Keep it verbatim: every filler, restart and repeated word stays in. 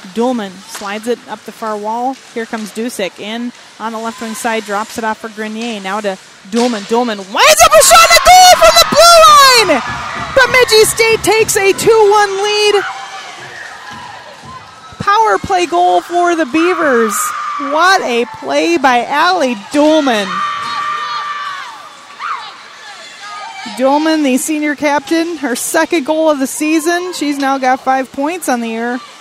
Dulman slides it up the far wall. Here comes Dusick in on the left wing side, drops it off for Grenier. Now to Dulman. Dulman winds up a shot at goal from the blue line! Bemidji State takes a two one lead. Power play goal for the Beavers. What a play by Allie Dulman. Dulman, the senior captain, her second goal of the season. She's now got five points on the year.